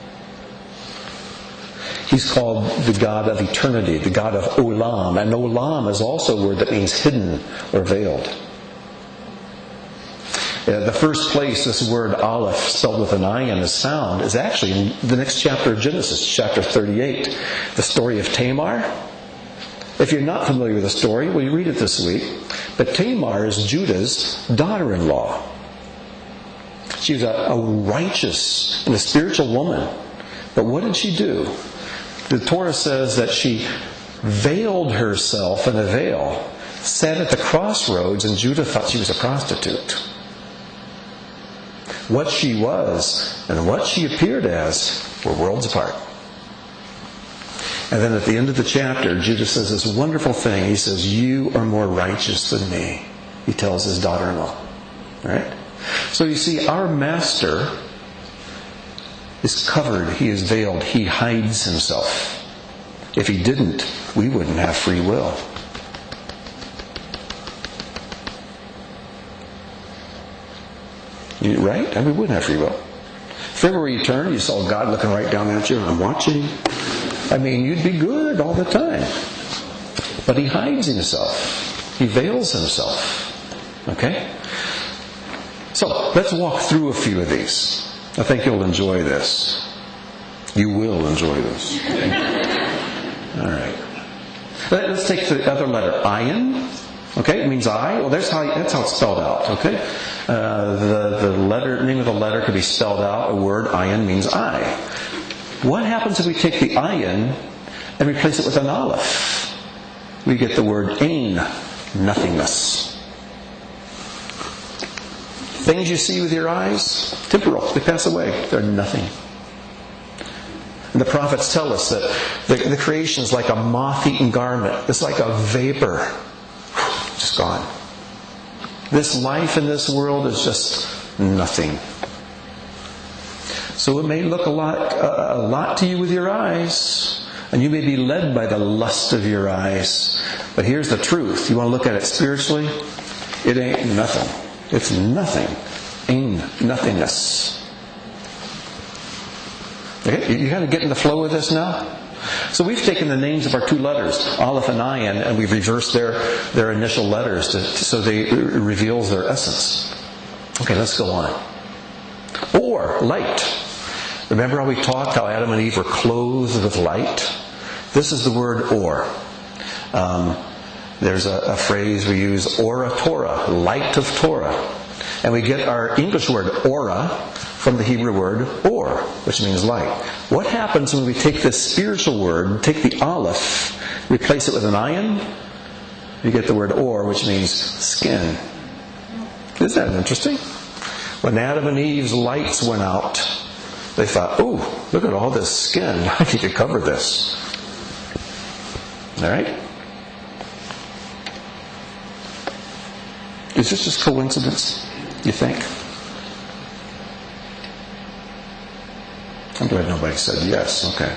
He's called the God of eternity, the God of Olam. And Olam is also a word that means hidden or veiled. The first place this word Aleph, spelled with an Ayin, is found is actually in the next chapter of Genesis, chapter 38, the story of Tamar. If you're not familiar with the story, well, you read it this week. But Tamar is Judah's daughter-in-law. She was a righteous and a spiritual woman. But what did she do? The Torah says that she veiled herself in a veil, sat at the crossroads, and Judah thought she was a prostitute. What she was and what she appeared as were worlds apart. And then at the end of the chapter, Judah says this wonderful thing. He says, You are more righteous than me. He tells his daughter-in-law. Right? So you see, our master is covered. He is veiled. He hides himself. If he didn't, we wouldn't have free will. Right? And we wouldn't have free will. If everywhere you turn, you saw God looking right down at you, I'm watching. I mean, you'd be good all the time. But he hides himself. He veils himself. Okay? So, let's walk through a few of these. I think you'll enjoy this. You will enjoy this. All right. Let's take the other letter, Ayin. Okay, it means I. Well, that's how it's spelled out. Okay, the name of the letter could be spelled out. A word, Ayin, means I. What happens if we take the Ayin and replace it with an Aleph? We get the word Ain, nothingness. Things you see with your eyes, temporal. They pass away. They're nothing. The prophets tell us that the creation is like a moth-eaten garment. It's like a vapor. Just gone. This life in this world is just nothing. So it may look a lot to you with your eyes, and you may be led by the lust of your eyes. But here's the truth. You want to look at it spiritually? It ain't nothing. It's nothing. Ain't nothingness. Okay? You kind of get in the flow of this now? So we've taken the names of our two letters, Aleph and Ayin, and we've reversed their initial letters so it reveals their essence. Okay, let's go on. Or, light. Remember how we talked how Adam and Eve were clothed with light? This is the word or. There's a phrase we use, ora Torah, light of Torah. And we get our English word aura from the Hebrew word or, which means light. What happens when we take this spiritual word, take the aleph, replace it with an ayin? You get the word or, which means skin. Isn't that interesting? When Adam and Eve's lights went out, they thought, "Ooh, look at all this skin. I need to cover this." All right? Is this just coincidence, you think? I'm glad nobody said yes. Okay.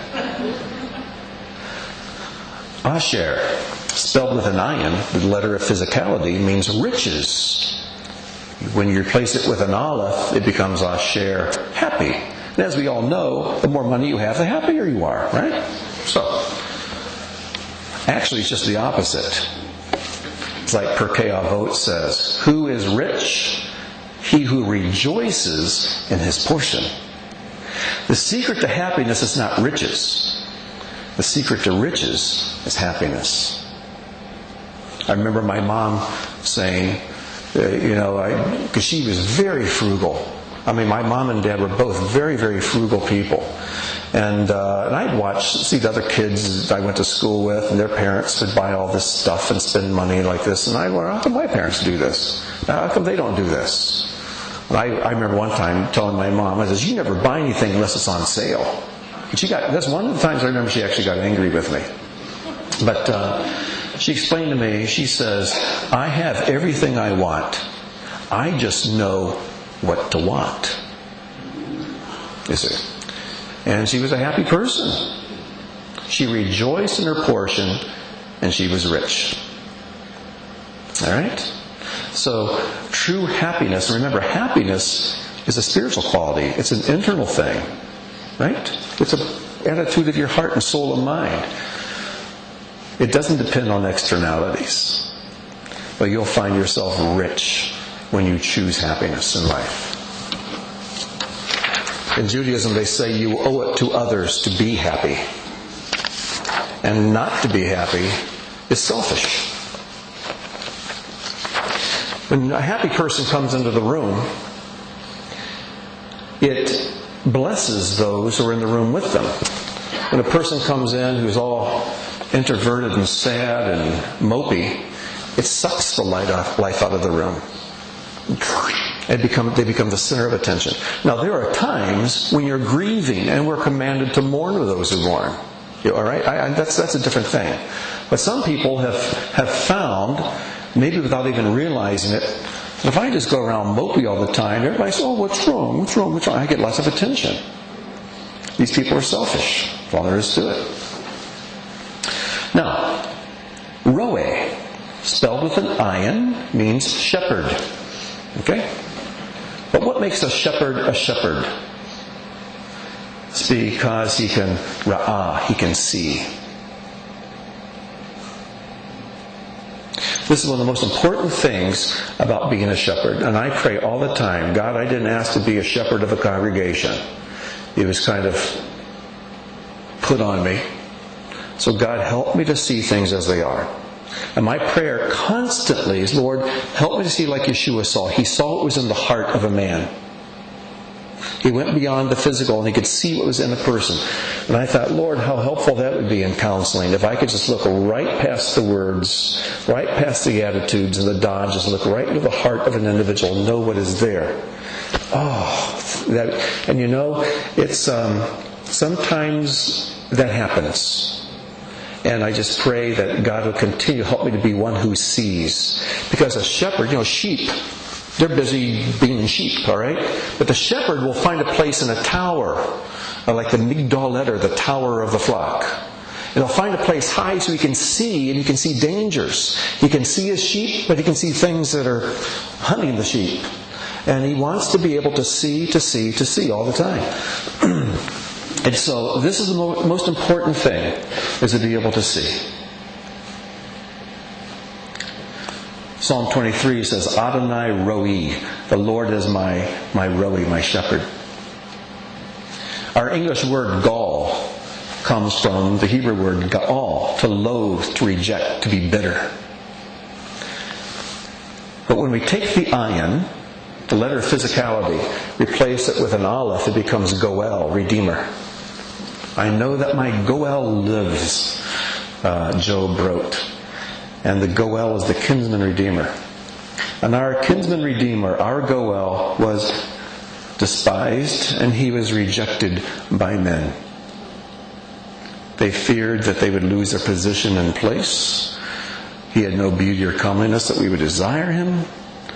Asher, spelled with an ayin, the letter of physicality, means riches. When you replace it with an aleph, it becomes asher, happy. And as we all know, the more money you have, the happier you are, right? So, actually it's just the opposite. It's like Pirkei Avot says, who is rich? He who rejoices in his portion. The secret to happiness is not riches. The secret to riches is happiness. I remember my mom saying, because she was very frugal. I mean, my mom and dad were both very, very frugal people. And I'd see the other kids I went to school with, and their parents would buy all this stuff and spend money like this. And I'd wonder, how come my parents do this? How come they don't do this? And I remember one time telling my mom, I says, "You never buy anything unless it's on sale." And that's one of the times I remember she actually got angry with me. But she explained to me, she says, "I have everything I want. I just know what to want." You see? And she was a happy person. She rejoiced in her portion, and she was rich. All right? So, true happiness, remember, happiness is a spiritual quality. It's an internal thing. Right? It's an attitude of your heart and soul and mind. It doesn't depend on externalities. But you'll find yourself rich when you choose happiness in life. In Judaism, they say you owe it to others to be happy. And not to be happy is selfish. When a happy person comes into the room, it blesses those who are in the room with them. When a person comes in who's all introverted and sad and mopey, it sucks the life out of the room. They become the center of attention. Now, there are times when you're grieving, and we're commanded to mourn with those who mourn. All right, that's a different thing. But some people have found, maybe without even realizing it, that if I just go around mopey all the time, everybody says, "Oh, what's wrong? What's wrong? What's wrong?" I get lots of attention. These people are selfish. That's all there is to it. Now, roe, spelled with an ayin, means shepherd. Okay? But what makes a shepherd a shepherd? It's because he can he can see. This is one of the most important things about being a shepherd. And I pray all the time, God, I didn't ask to be a shepherd of a congregation. It was kind of put on me. So God, help me to see things as they are. And my prayer constantly is, Lord, help me to see like Yeshua saw. He saw what was in the heart of a man. He went beyond the physical and he could see what was in a person. And I thought, Lord, how helpful that would be in counseling. If I could just look right past the words, right past the attitudes and the dodges, look right into the heart of an individual, know what is there. Oh, and it's Sometimes that happens. And I just pray that God will continue to help me to be one who sees. Because a shepherd, sheep, they're busy being sheep, all right? But the shepherd will find a place in a tower, like the Migdal Eder, the tower of the flock. And he'll find a place high so he can see, and he can see dangers. He can see his sheep, but he can see things that are hunting the sheep. And he wants to be able to see all the time. And so this is the most important thing, is to be able to see. Psalm 23 says, Adonai Roi, the Lord is my Roi, my shepherd. Our English word gall comes from the Hebrew word ga'al, to loathe, to reject, to be bitter. But when we take the ayin, the letter of physicality, replace it with an aleph, it becomes goel, redeemer. I know that my goel lives, Job wrote. And the goel is the kinsman redeemer. And our kinsman redeemer, our goel, was despised and he was rejected by men. They feared that they would lose their position and place. He had no beauty or comeliness that we would desire him.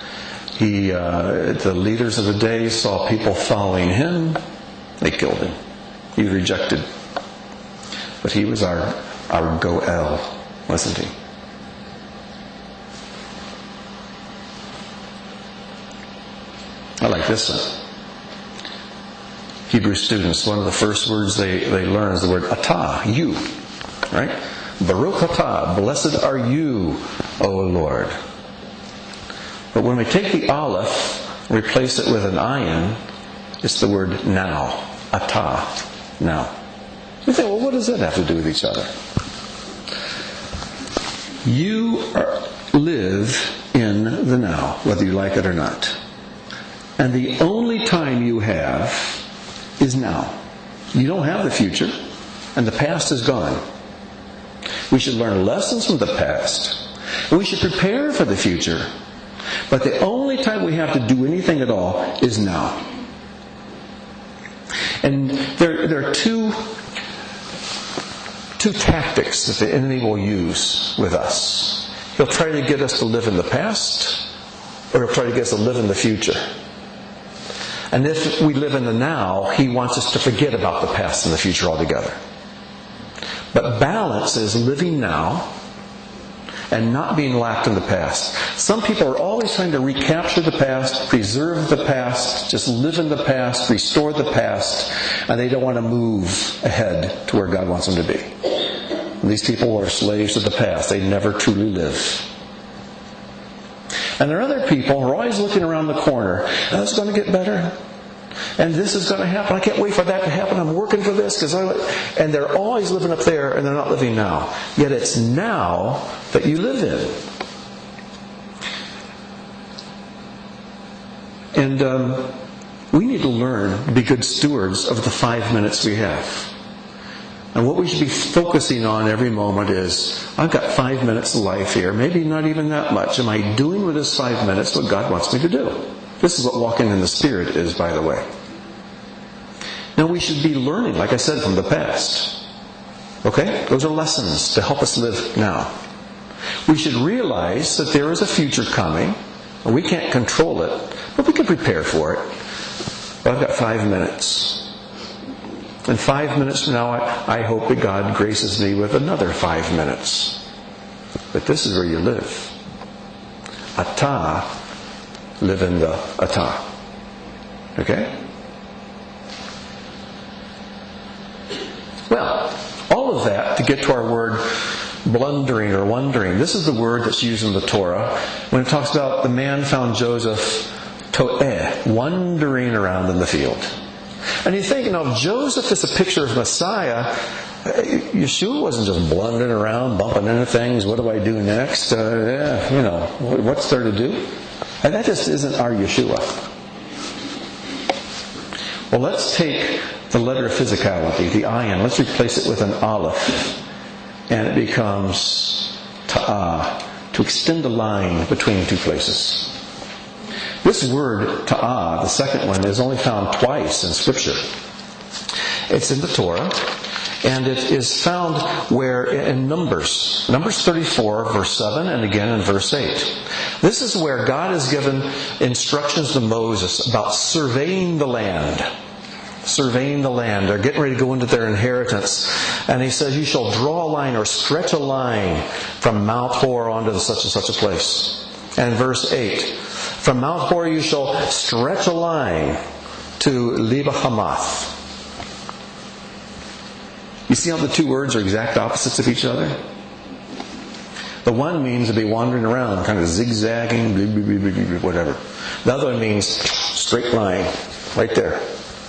The leaders of the day saw people following him. They killed him. He was rejected. But he was our goel, wasn't he? I like this one. Hebrew students, one of the first words they learn is the word atah, you. Right? Baruch atah, blessed are you, O Lord. But when we take the aleph, replace it with an ayin, it's the word now. Atah, now. You think, well, what does that have to do with each other? You live in the now, whether you like it or not. And the only time you have is now. You don't have the future, and the past is gone. We should learn lessons from the past. We should prepare for the future. But the only time we have to do anything at all is now. And there are two tactics that the enemy will use with us. He'll try to get us to live in the past, or he'll try to get us to live in the future. And if we live in the now, he wants us to forget about the past and the future altogether. But balance is living now and not being lapped in the past. Some people are always trying to recapture the past, preserve the past, just live in the past, restore the past, and they don't want to move ahead to where God wants them to be. And these people are slaves to the past. They never truly live. And there are other people who are always looking around the corner. Oh, it's going to get better. And this is going to happen. I can't wait for that to happen. I'm working for this. And they're always living up there and they're not living now. Yet it's now that you live in. And we need to learn to be good stewards of the 5 minutes we have. And what we should be focusing on every moment is, I've got 5 minutes of life here, maybe not even that much. Am I doing with this 5 minutes what God wants me to do? This is what walking in the Spirit is, by the way. Now we should be learning, like I said, from the past. Okay? Those are lessons to help us live now. We should realize that there is a future coming, and we can't control it, but we can prepare for it. But I've got 5 minutes. And 5 minutes from now, I hope that God graces me with another 5 minutes. But this is where you live. Atah, live in the atah. Okay? Well, all of that to get to our word blundering or wandering. This is the word that's used in the Torah when it talks about the man found Joseph to'eh, wandering around in the field. And you think, if Joseph is a picture of Messiah, Yeshua wasn't just blundering around, bumping into things. What do I do next? What's there to do? And that just isn't our Yeshua. Well, let's take the letter of physicality, the ayin, let's replace it with an aleph. And it becomes ta'ah, to extend a line between two places. This word, ta'ah, the second one, is only found twice in Scripture. It's in the Torah. And it is found where in Numbers 34, verse 7, and again in verse 8. This is where God has given instructions to Moses about surveying the land. Surveying the land. They're getting ready to go into their inheritance. And he says, you shall draw a line or stretch a line from Mount Hor onto such and such a place. And verse 8, from Mount Hor you shall stretch a line to Leba Hamath. You see how the two words are exact opposites of each other? The one means to be wandering around, kind of zigzagging, blah, blah, blah, blah, blah, whatever. The other one means straight line, right there.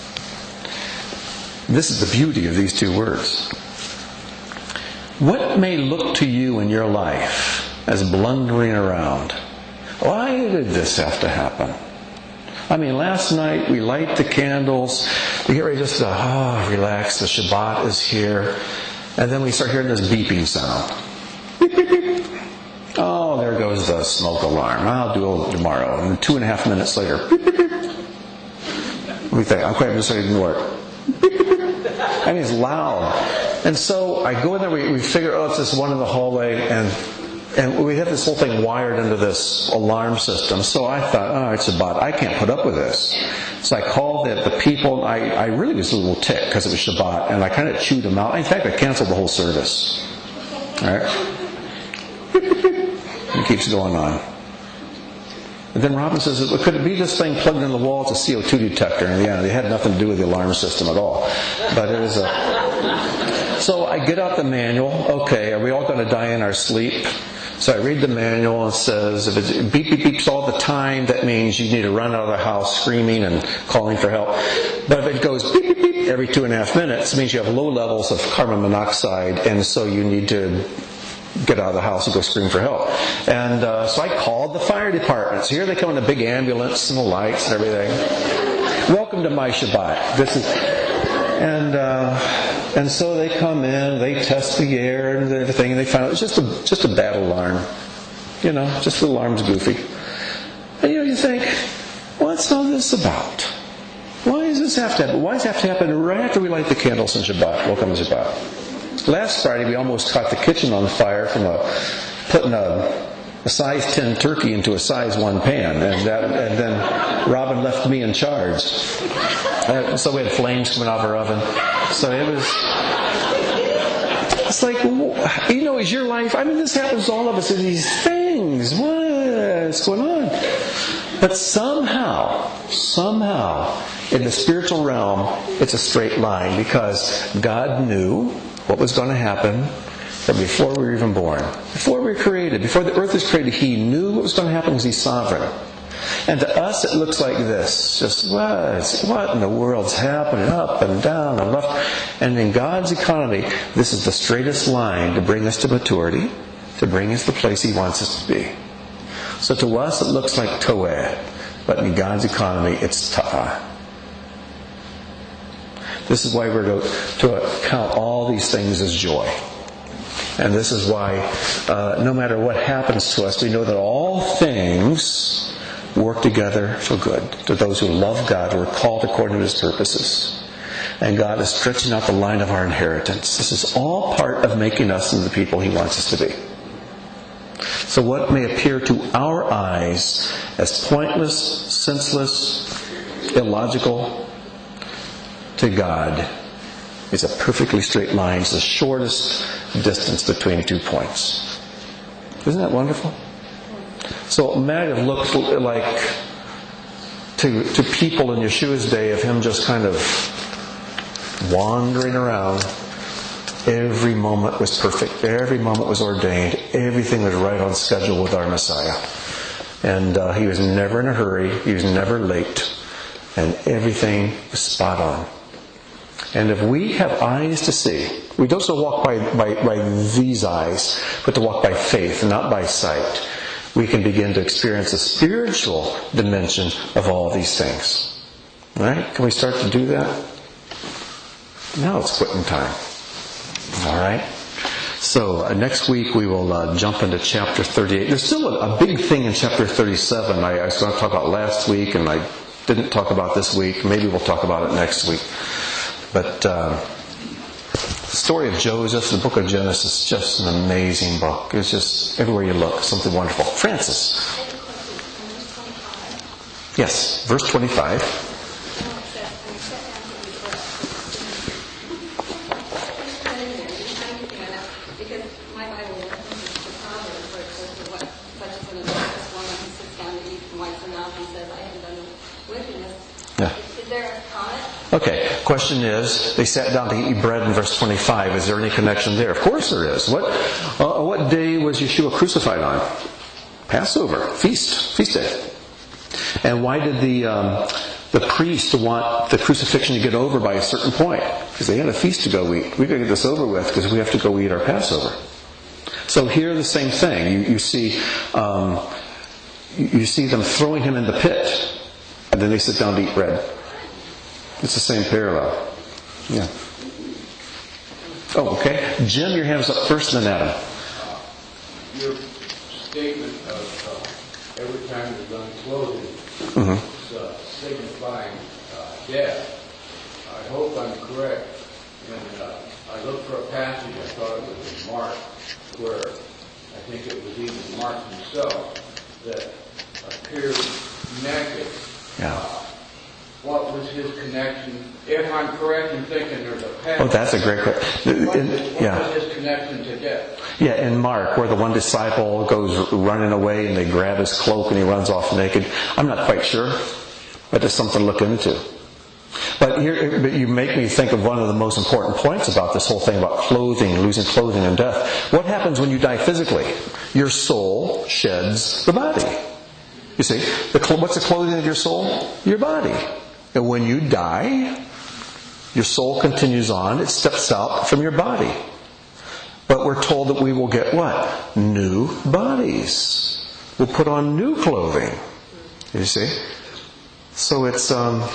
This is the beauty of these two words. What may look to you in your life as blundering around? Why did this have to happen? I mean, last night we light the candles, we get ready just to relax, the Shabbat is here, and then we start hearing this beeping sound. Beep, beep, beep. Oh, there goes the smoke alarm. I'll do it tomorrow. And 2.5 minutes later, beep, beep, beep. We think, I'm quite just going to ignore it. Beep, beep, beep. I mean, it's loud. And so I go in there, we figure, it's this one in the hallway, and we have this whole thing wired into this alarm system. So I thought, it's Shabbat. I can't put up with this. So I called the people. I really was a little ticked because it was Shabbat. And I kind of chewed them out. In fact, I canceled the whole service. All right? It keeps going on. And then Robin says, could it be this thing plugged in the wall? It's a CO2 detector. And yeah, it had nothing to do with the alarm system at all. But it was So I get out the manual. Okay, are we all going to die in our sleep? So I read the manual and it says, if it beep, beep, beeps all the time, that means you need to run out of the house screaming and calling for help. But if it goes beep, beep, beep every 2.5 minutes, it means you have low levels of carbon monoxide, and so you need to get out of the house and go scream for help. And so I called the fire department. So here they come in a big ambulance and the lights and everything. Welcome to my Shabbat. This is... And so they come in, they test the air and everything, and they find out it's just a bad alarm. Just the alarm's goofy. And you think, what's all this about? Why does this have to happen? Why does it have to happen right after we light the candles in Shabbat? Welcome to Shabbat. Last Friday we almost caught the kitchen on fire from putting a size 10 turkey into a size 1 pan, and then Robin left me in charge. So we had flames coming out of our oven. So it's like, is your life, this happens to all of us in these things. What's going on? But somehow, in the spiritual realm, it's a straight line, because God knew what was going to happen from before we were even born. Before we were created, before the earth was created, He knew what was going to happen because He's sovereign. And to us it looks like this. Just what in the world's happening? Up and down and left. And in God's economy, this is the straightest line to bring us to maturity, to bring us to the place He wants us to be. So to us it looks like toeh, but in God's economy it's ta'ah. This is why we're to count all these things as joy. And this is why no matter what happens to us, we know that all things work together for good to those who love God, who are called according to His purposes. And God is stretching out the line of our inheritance. This is all part of making us into the people He wants us to be. So what may appear to our eyes as pointless, senseless, illogical, to God is a perfectly straight line. It's the shortest distance between 2 points. Isn't that wonderful? So it might have looked like to people in Yeshua's day of Him just kind of wandering around. Every moment was perfect. Every moment was ordained. Everything was right on schedule with our Messiah. And He was never in a hurry. He was never late. And everything was spot on. And if we have eyes to see, we don't so walk by these eyes, but to walk by faith, not by sight, we can begin to experience the spiritual dimension of all these things. All right? Can we start to do that? Now it's quitting time. All right? So next week we will jump into chapter 38. There's still a big thing in chapter 37 I was going to talk about last week, and I didn't talk about this week. Maybe we'll talk about it next week. But the story of Joseph, the book of Genesis, is just an amazing book. It's just, everywhere you look, something wonderful. Francis. Yes, verse 25. Okay, question is, they sat down to eat bread in verse 25. Is there any connection there? Of course there is. What day was Yeshua crucified on? Passover, feast day. And why did the priest want the crucifixion to get over by a certain point? Because they had a feast to go eat. We've got to get this over with because we have to go eat our Passover. So here the same thing. You see them throwing him in the pit, and then they sit down to eat bread. It's the same parallel. Yeah. Oh, okay. Jim, your hand's up first, and then Adam. Your statement of every time there's unclothing is signifying death. I hope I'm correct. And I looked for a passage, I thought it was in Mark, where I think it was even Mark himself that appeared naked. Yeah. What was his connection? If I'm correct in thinking there's a passage. Oh, that's a great question. What was his connection to death? Yeah, in Mark, where the one disciple goes running away and they grab his cloak and he runs off naked. I'm not quite sure, but it's something to look into. But you make me think of one of the most important points about this whole thing about clothing, losing clothing and death. What happens when you die physically? Your soul sheds the body. You see, what's the clothing of your soul? Your body. And when you die, your soul continues on. It steps out from your body. But we're told that we will get what? New bodies. We'll put on new clothing. You see? So it's...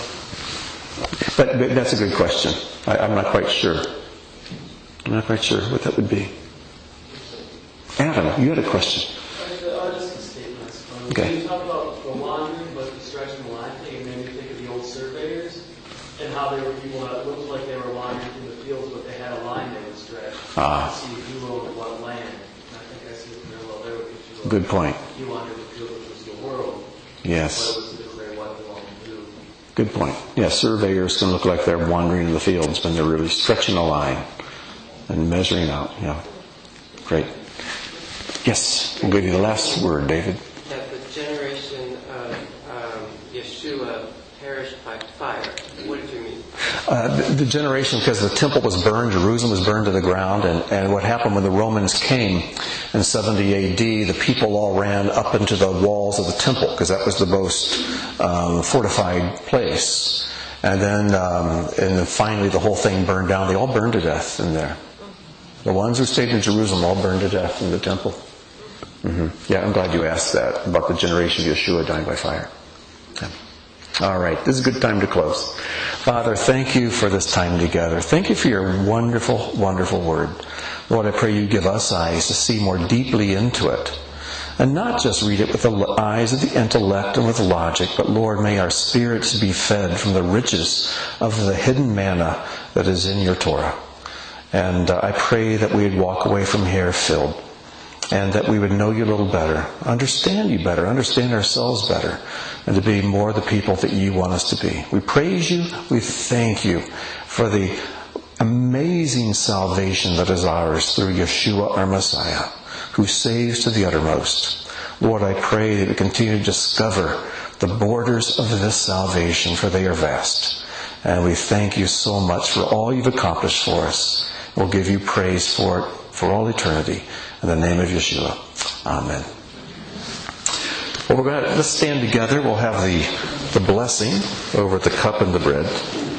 But that's a good question. I'm not quite sure. I'm not quite sure what that would be. Adam, you had a question. Just a statement. Okay. When you talk about the wandering, but the stretching the line thing, it made me think of the old surveyors and how they were people that looked like they were wandering through the fields, but they had a line they would stretch to see who owned what land. And I think I see the parallel there with you. Good point. You wandered the field, which was the world. Yes. But it was to declare what belonged to who. Good point. Yeah, surveyors can look like they're wandering in the fields when they're really stretching a line and measuring out. Yeah. Great. Yes, we'll give you the last word, David. That the generation of Yeshua perished by fire. What did you mean? The generation, because the temple was burned, Jerusalem was burned to the ground, and what happened when the Romans came in 70 AD, the people all ran up into the walls of the temple, because that was the most fortified place. And then finally the whole thing burned down. They all burned to death in there. The ones who stayed in Jerusalem all burned to death in the temple. Mm-hmm. Yeah, I'm glad you asked that about the generation of Yeshua dying by fire. Yeah. All right, this is a good time to close. Father, thank you for this time together. Thank you for your wonderful, wonderful word. Lord, I pray you give us eyes to see more deeply into it. And not just read it with the eyes of the intellect and with logic, but Lord, may our spirits be fed from the riches of the hidden manna that is in your Torah. And I pray that we would walk away from here filled, and that we would know you a little better, understand you better, understand ourselves better, and to be more the people that you want us to be. We praise you, we thank you for the amazing salvation that is ours through Yeshua our Messiah, who saves to the uttermost. Lord, I pray that we continue to discover the borders of this salvation, for they are vast. And we thank you so much for all you've accomplished for us. We'll give you praise for it for all eternity. In the name of Yeshua. Amen. Well, let's stand together. We'll have the blessing over the cup and the bread.